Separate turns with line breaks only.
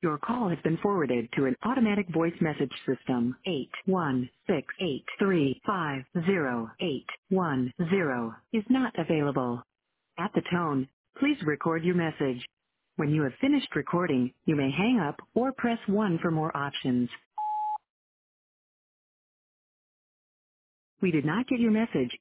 Your call has been forwarded to an automatic voice message system. 81683508110 is not available. At the tone, please record your message. When you have finished recording, you may hang up or press 1 for more options. We did not get your message